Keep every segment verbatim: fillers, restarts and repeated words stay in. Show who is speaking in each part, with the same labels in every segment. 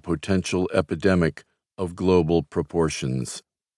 Speaker 1: potential epidemic of global proportions.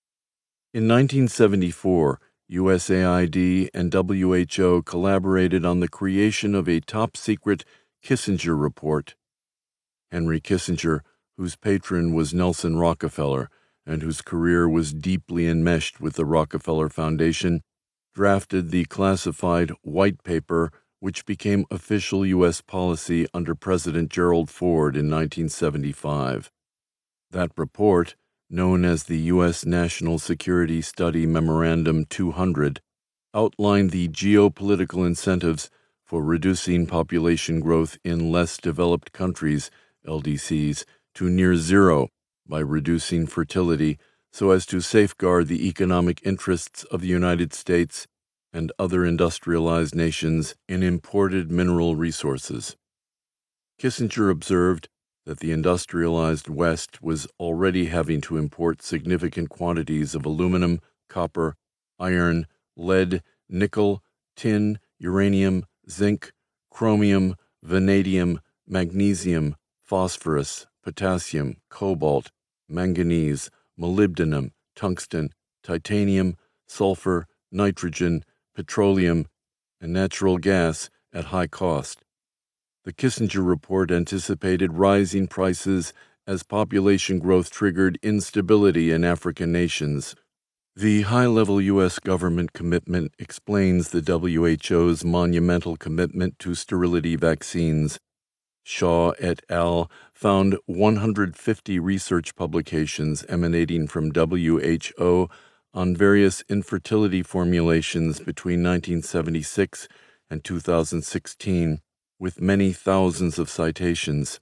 Speaker 1: In nineteen seventy-four, U S A I D and W H O collaborated on the creation of a top-secret Kissinger Report. Henry Kissinger, whose patron was Nelson Rockefeller and whose career was deeply enmeshed with the Rockefeller Foundation, drafted the classified White Paper, which became official U S policy under President Gerald Ford in nineteen seventy-five. That report, known as the U S National Security Study Memorandum two hundred, outlined the geopolitical incentives for reducing population growth in less developed countries, L D Cs, to near zero by reducing fertility so as to safeguard the economic interests of the United States and other industrialized nations in imported mineral resources. Kissinger observed that the industrialized West was already having to import significant quantities of aluminum, copper, iron, lead, nickel, tin, uranium, zinc, chromium, vanadium, magnesium, phosphorus, potassium, cobalt, manganese, molybdenum, tungsten, titanium, sulfur, nitrogen, petroleum, and natural gas at high cost. The Kissinger Report anticipated rising prices as population growth triggered instability in African nations. The high-level U S government commitment explains the W H O's monumental commitment to sterility vaccines. Shaw et al. Found one hundred fifty research publications emanating from W H O on various infertility formulations between nineteen seventy-six and two thousand sixteen, with many thousands of citations.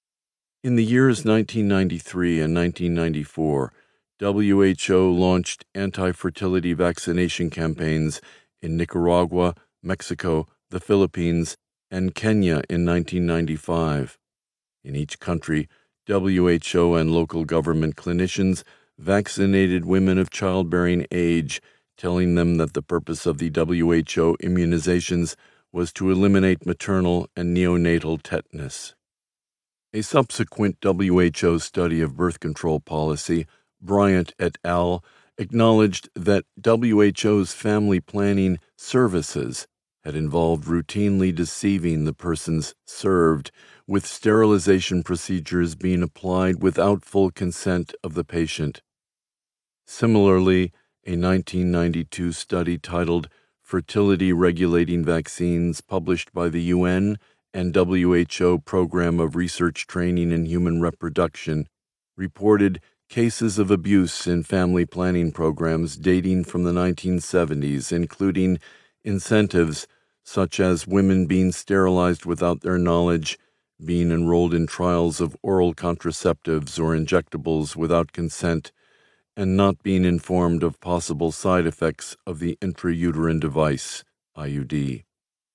Speaker 1: In the years nineteen ninety-three and nineteen ninety-four, W H O launched anti-fertility vaccination campaigns in Nicaragua, Mexico, the Philippines, and Kenya in nineteen ninety-five. In each country, W H O and local government clinicians vaccinated women of childbearing age, telling them that the purpose of the W H O immunizations was to eliminate maternal and neonatal tetanus. A subsequent W H O study of birth control policy, Bryant et al., acknowledged that W H O's family planning services had involved routinely deceiving the persons served, with sterilization procedures being applied without full consent of the patient. Similarly, a nineteen ninety-two study titled Fertility Regulating Vaccines, published by the U N and W H O Program of Research Training in Human Reproduction, reported cases of abuse in family planning programs dating from the nineteen seventies, including incentives such as women being sterilized without their knowledge, being enrolled in trials of oral contraceptives or injectables without consent, and not being informed of possible side effects of the intrauterine device, I U D.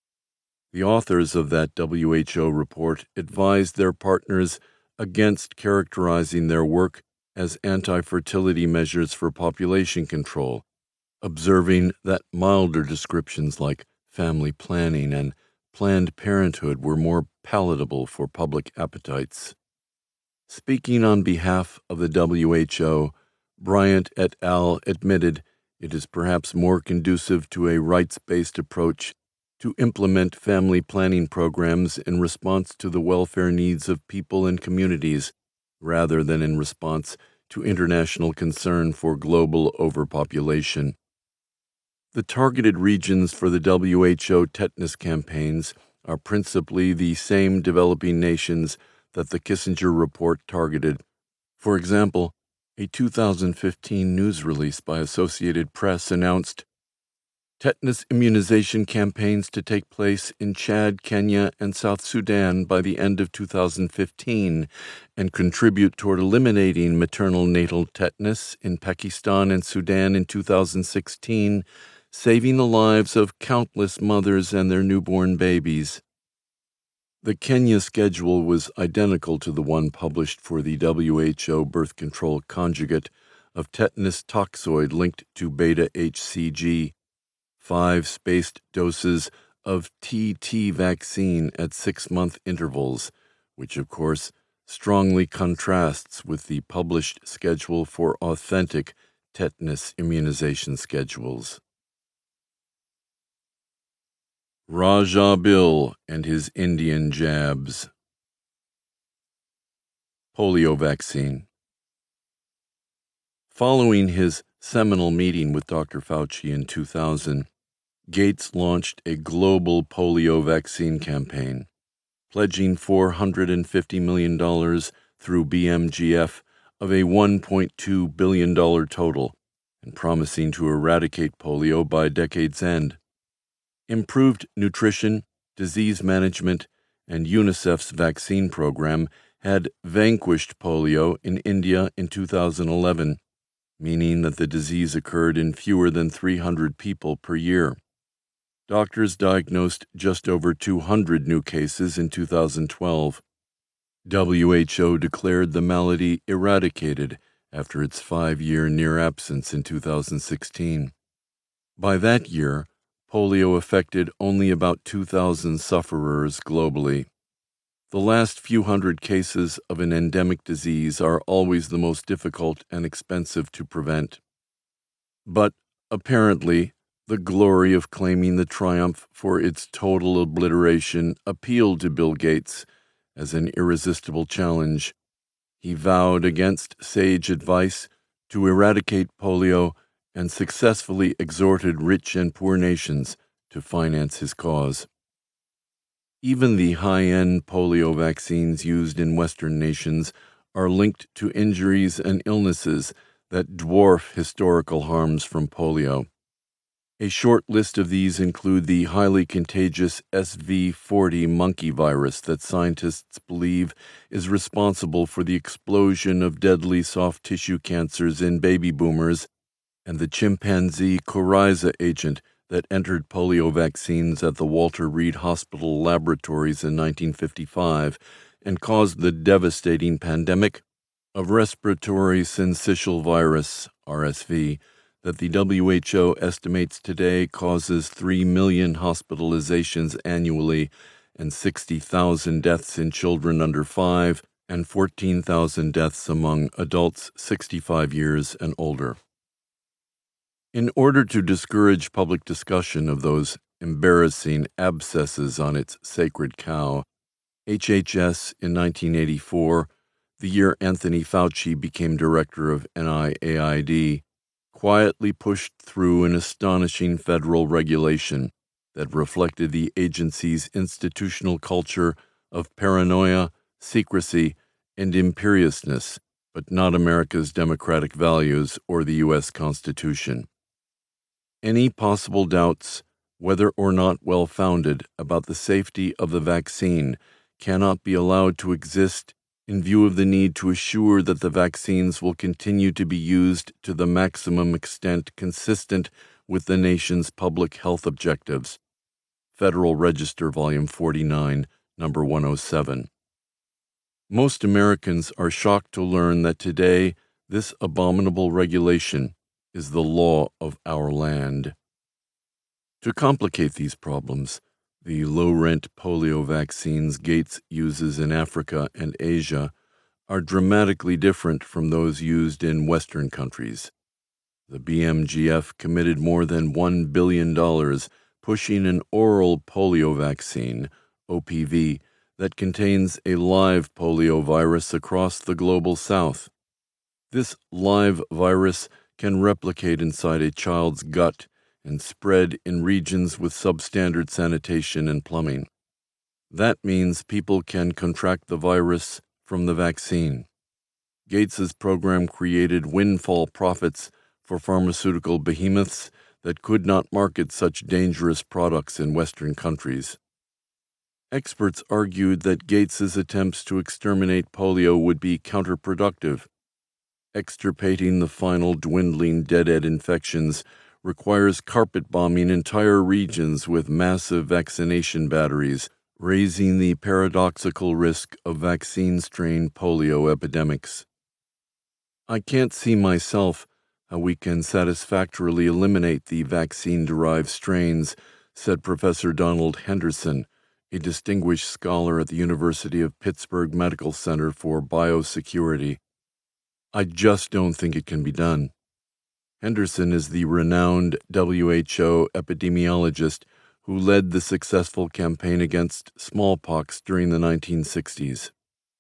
Speaker 1: The authors of that W H O report advised their partners against characterizing their work as anti-fertility measures for population control, observing that milder descriptions like family planning and Planned Parenthood were more palatable for public appetites. Speaking on behalf of the W H O, Bryant et al. Admitted it is perhaps more conducive to a rights-based approach to implement family planning programs in response to the welfare needs of people and communities, rather than in response to international concern for global overpopulation. The targeted regions for the W H O tetanus campaigns are principally the same developing nations that the Kissinger Report targeted. For example, a two thousand fifteen news release by Associated Press announced tetanus immunization campaigns to take place in Chad, Kenya, and South Sudan by the end of two thousand fifteen and contribute toward eliminating maternal natal tetanus in Pakistan and Sudan in two thousand sixteen, saving the lives of countless mothers and their newborn babies. The Kenya schedule was identical to the one published for the W H O birth control conjugate of tetanus toxoid linked to beta-H C G, five spaced doses of T T vaccine at six-month intervals, which, of course, strongly contrasts with the published schedule for authentic tetanus immunization schedules. Raja Bill and his Indian jabs. Polio vaccine. Following his seminal meeting with Doctor Fauci in two thousand, Gates launched a global polio vaccine campaign, pledging four hundred fifty million dollars through B M G F of a one point two billion dollars total, and promising to eradicate polio by decade's end. Improved nutrition, disease management, and UNICEF's vaccine program had vanquished polio in India in two thousand eleven, meaning that the disease occurred in fewer than three hundred people per year. Doctors diagnosed just over two hundred new cases in two thousand twelve. W H O declared the malady eradicated after its five-year near absence in two thousand sixteen. By that year, polio affected only about two thousand sufferers globally. The last few hundred cases of an endemic disease are always the most difficult and expensive to prevent. But, apparently, the glory of claiming the triumph for its total obliteration appealed to Bill Gates as an irresistible challenge. He vowed against sage advice to eradicate polio and successfully exhorted rich and poor nations to finance his cause. Even the high-end polio vaccines used in Western nations are linked to injuries and illnesses that dwarf historical harms from polio. A short list of these include the highly contagious S V forty monkey virus that scientists believe is responsible for the explosion of deadly soft tissue cancers in baby boomers, and the chimpanzee coryza agent that entered polio vaccines at the Walter Reed Hospital laboratories in nineteen fifty-five and caused the devastating pandemic of respiratory syncytial virus, R S V, that the W H O estimates today causes three million hospitalizations annually and sixty thousand deaths in children under five and fourteen thousand deaths among adults sixty-five years and older. In order to discourage public discussion of those embarrassing abscesses on its sacred cow, H H S in nineteen eighty-four, the year Anthony Fauci became director of N I A I D, quietly pushed through an astonishing federal regulation that reflected the agency's institutional culture of paranoia, secrecy, and imperiousness, but not America's democratic values or the U S Constitution. Any possible doubts, whether or not well-founded, about the safety of the vaccine cannot be allowed to exist in view of the need to assure that the vaccines will continue to be used to the maximum extent consistent with the nation's public health objectives. Federal Register, Volume forty-nine, Number one oh seven. Most Americans are shocked to learn that today this abominable regulation is the law of our land. To complicate these problems, the low-rent polio vaccines Gates uses in Africa and Asia are dramatically different from those used in Western countries. The B M G F committed more than one billion dollars pushing an oral polio vaccine, O P V, that contains a live polio virus across the global south. This live virus can replicate inside a child's gut and spread in regions with substandard sanitation and plumbing. That means people can contract the virus from the vaccine. Gates's program created windfall profits for pharmaceutical behemoths that could not market such dangerous products in Western countries. Experts argued that Gates's attempts to exterminate polio would be counterproductive. Extirpating the final dwindling dead-end infections requires carpet bombing entire regions with massive vaccination batteries, raising the paradoxical risk of vaccine-strain polio epidemics. I can't see myself how we can satisfactorily eliminate the vaccine-derived strains, said Professor Donald Henderson, a distinguished scholar at the University of Pittsburgh Medical Center for Biosecurity. I just don't think it can be done. Henderson is the renowned W H O epidemiologist who led the successful campaign against smallpox during the nineteen sixties.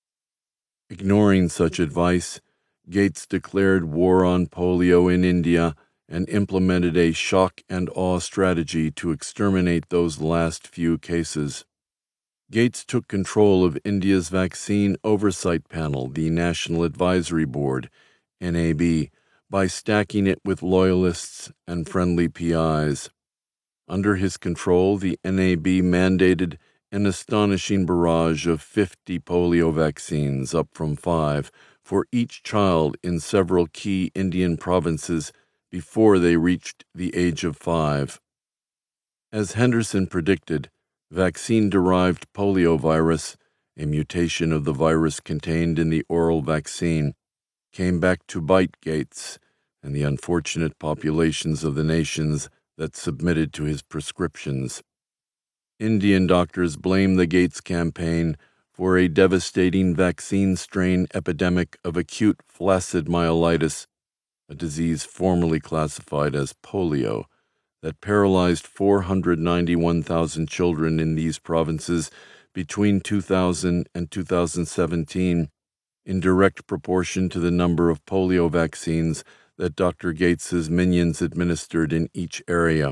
Speaker 1: Ignoring such advice, Gates declared war on polio in India and implemented a shock and awe strategy to exterminate those last few cases. Gates took control of India's Vaccine Oversight Panel, the National Advisory Board, N A B, by stacking it with loyalists and friendly P Is. Under his control, the N A B mandated an astonishing barrage of fifty polio vaccines, up from five, for each child in several key Indian provinces before they reached the age of five. As Henderson predicted, vaccine-derived poliovirus, a mutation of the virus contained in the oral vaccine, came back to bite Gates and the unfortunate populations of the nations that submitted to his prescriptions. Indian doctors blame the Gates campaign for a devastating vaccine strain epidemic of acute flaccid myelitis, a disease formerly classified as polio, that paralyzed four hundred ninety-one thousand children in these provinces between two thousand and two thousand seventeen, in direct proportion to the number of polio vaccines that Doctor Gates's minions administered in each area.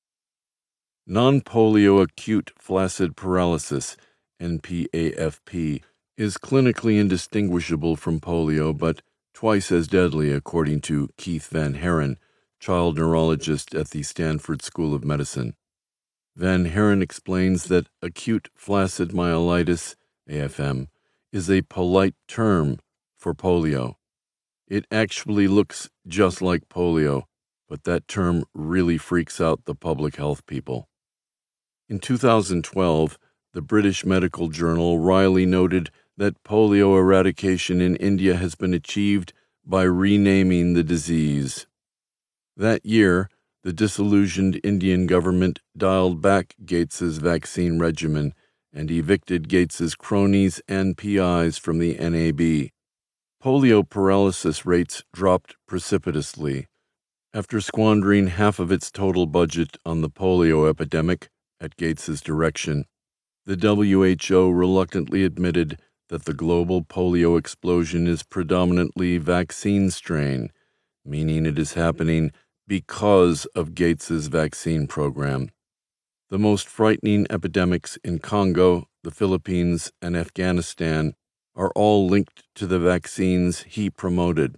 Speaker 1: Non-polio acute flaccid paralysis, N P A F P, is clinically indistinguishable from polio, but twice as deadly, according to Keith Van Haren, child neurologist at the Stanford School of Medicine. Van Haren explains that acute flaccid myelitis, A F M, is a polite term for polio. It actually looks just like polio, but that term really freaks out the public health people. In two thousand twelve, the British medical journal Riley noted that polio eradication in India has been achieved by renaming the disease. That year, the disillusioned Indian government dialed back Gates's vaccine regimen and evicted Gates's cronies and P Is from the N A B. Polio paralysis rates dropped precipitously. After squandering half of its total budget on the polio epidemic, at Gates's direction, the W H O reluctantly admitted that the global polio explosion is predominantly vaccine strain, meaning it is happening because of Gates's vaccine program. The most frightening epidemics in Congo, the Philippines, and Afghanistan are all linked to the vaccines he promoted.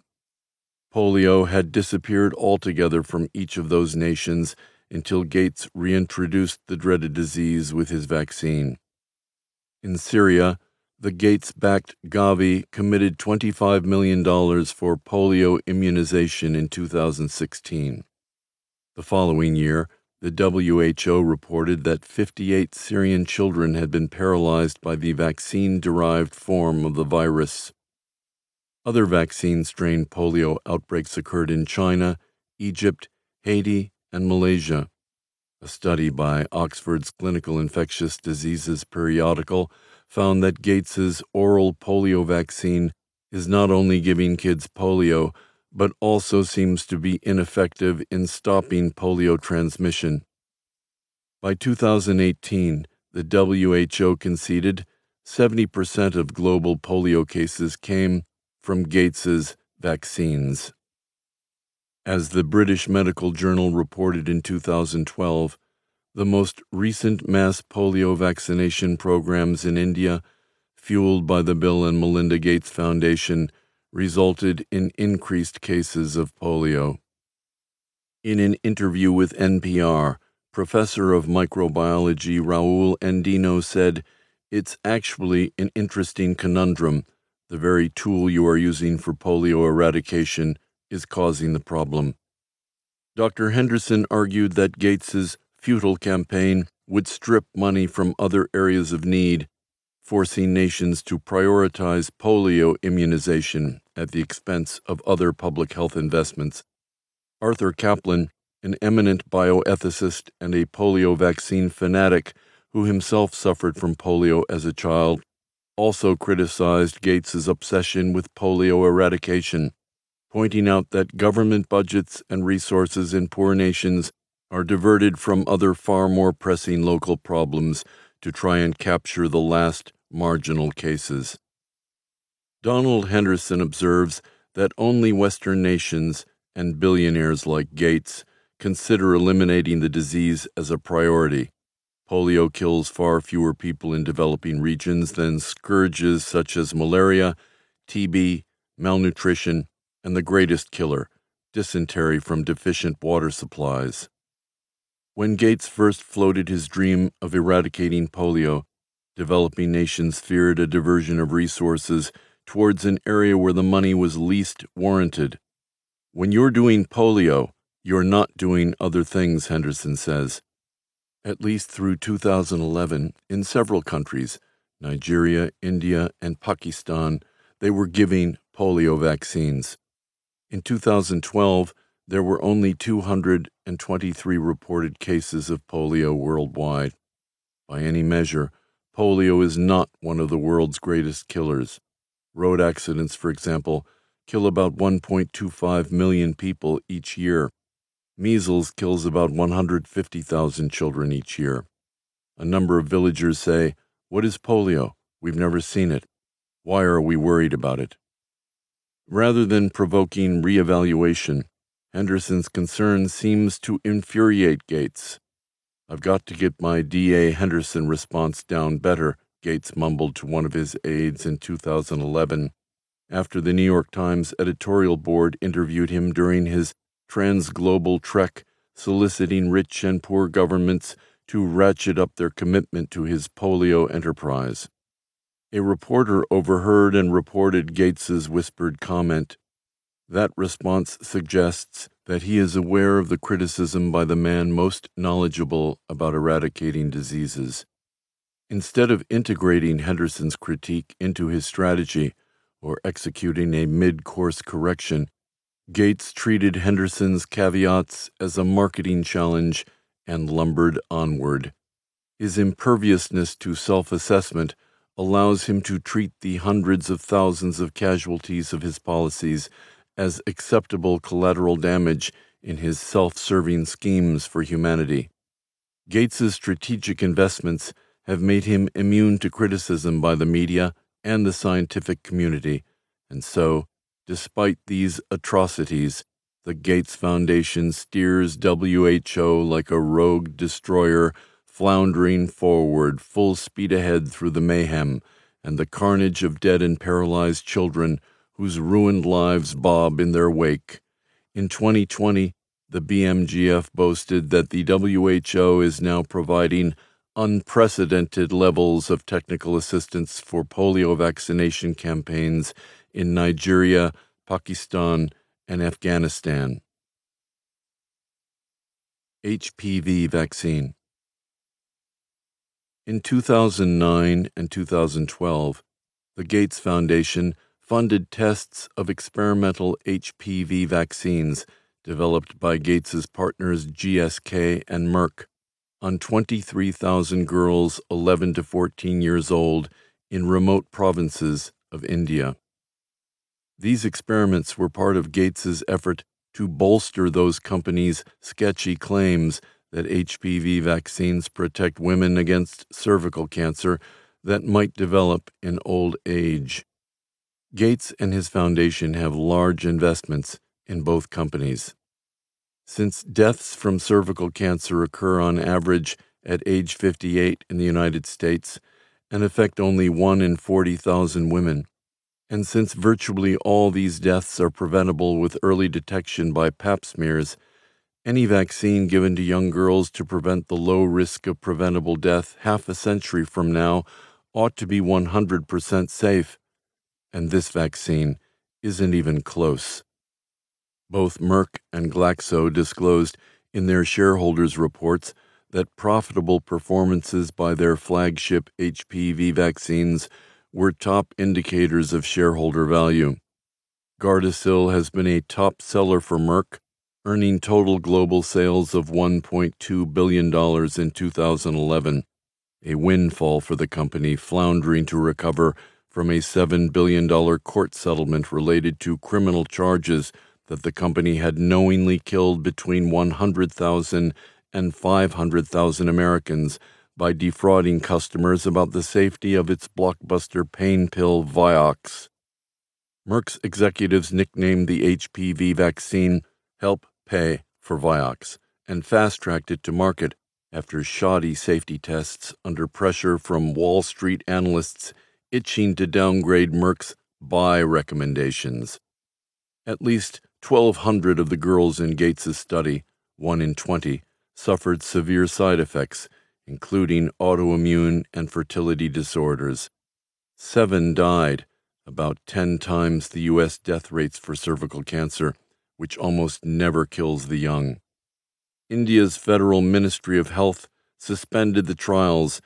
Speaker 1: Polio had disappeared altogether from each of those nations until Gates reintroduced the dreaded disease with his vaccine. In Syria, the Gates-backed Gavi committed twenty-five million dollars for polio immunization in two thousand sixteen. The following year, the W H O reported that fifty-eight Syrian children had been paralyzed by the vaccine-derived form of the virus. Other vaccine-strain polio outbreaks occurred in China, Egypt, Haiti, and Malaysia. A study by Oxford's Clinical Infectious Diseases periodical found that Gates's oral polio vaccine is not only giving kids polio, but also seems to be ineffective in stopping polio transmission. By two thousand eighteen, the W H O conceded seventy percent of global polio cases came from Gates's vaccines. As the British Medical Journal reported in two thousand twelve, the most recent mass polio vaccination programs in India, fueled by the Bill and Melinda Gates Foundation, resulted in increased cases of polio. In an interview with N P R, Professor of Microbiology Raul Andino said, "It's actually an interesting conundrum. The very tool you are using for polio eradication is causing the problem." Doctor Henderson argued that Gates's futile campaign would strip money from other areas of need, forcing nations to prioritize polio immunization at the expense of other public health investments. Arthur Kaplan, an eminent bioethicist and a polio vaccine fanatic who himself suffered from polio as a child, also criticized Gates's obsession with polio eradication, pointing out that government budgets and resources in poor nations are diverted from other far more pressing local problems to try and capture the last marginal cases. Donald Henderson observes that only Western nations and billionaires like Gates consider eliminating the disease as a priority. Polio kills far fewer people in developing regions than scourges such as malaria, T B, malnutrition, and the greatest killer, dysentery from deficient water supplies. When Gates first floated his dream of eradicating polio, developing nations feared a diversion of resources towards an area where the money was least warranted. When you're doing polio, you're not doing other things, Henderson says. At least through two thousand eleven, in several countries, Nigeria, India, and Pakistan, they were giving polio vaccines. In two thousand twelve, there were only two hundred twenty-three reported cases of polio worldwide. By any measure, polio is not one of the world's greatest killers. Road accidents, for example, kill about one point two five million people each year. Measles kills about one hundred fifty thousand children each year. A number of villagers say, "What is polio? We've never seen it. Why are we worried about it?" Rather than provoking reevaluation, Henderson's concern seems to infuriate Gates. "I've got to get my D A Henderson response down better," Gates mumbled to one of his aides in two thousand eleven, after the New York Times editorial board interviewed him during his trans-global trek, soliciting rich and poor governments to ratchet up their commitment to his polio enterprise. A reporter overheard and reported Gates's whispered comment. That response suggests that he is aware of the criticism by the man most knowledgeable about eradicating diseases. Instead of integrating Henderson's critique into his strategy or executing a mid-course correction, Gates treated Henderson's caveats as a marketing challenge and lumbered onward. His imperviousness to self-assessment allows him to treat the hundreds of thousands of casualties of his policies as acceptable collateral damage in his self-serving schemes for humanity. Gates's strategic investments have made him immune to criticism by the media and the scientific community, and so, despite these atrocities, the Gates Foundation steers W H O like a rogue destroyer, floundering forward full speed ahead through the mayhem and the carnage of dead and paralyzed children whose ruined lives bob in their wake. In twenty twenty, the B M G F boasted that the W H O is now providing unprecedented levels of technical assistance for polio vaccination campaigns in Nigeria, Pakistan, and Afghanistan. H P V vaccine. In two thousand nine and two thousand twelve, the Gates Foundation funded tests of experimental H P V vaccines developed by Gates's partners G S K and Merck on twenty-three thousand girls eleven to fourteen years old in remote provinces of India. These experiments were part of Gates's effort to bolster those companies' sketchy claims that H P V vaccines protect women against cervical cancer that might develop in old age. Gates and his foundation have large investments in both companies. Since deaths from cervical cancer occur on average at age fifty-eight in the United States and affect only one in forty thousand women, and since virtually all these deaths are preventable with early detection by pap smears, any vaccine given to young girls to prevent the low risk of preventable death half a century from now ought to be one hundred percent safe, and this vaccine isn't even close. Both Merck and Glaxo disclosed in their shareholders' reports that profitable performances by their flagship H P V vaccines were top indicators of shareholder value. Gardasil has been a top seller for Merck, earning total global sales of one point two billion dollars in two thousand eleven, a windfall for the company floundering to recover from a seven billion dollars court settlement related to criminal charges that the company had knowingly killed between one hundred thousand and five hundred thousand Americans by defrauding customers about the safety of its blockbuster pain pill Vioxx. Merck's executives nicknamed the H P V vaccine Help Pay for Vioxx and fast-tracked it to market after shoddy safety tests under pressure from Wall Street analysts itching to downgrade Merck's buy recommendations. At least twelve hundred of the girls in Gates's study, one in twenty, suffered severe side effects, including autoimmune and fertility disorders. Seven died, about ten times the U S death rates for cervical cancer, which almost never kills the young. India's Federal Ministry of Health suspended the trials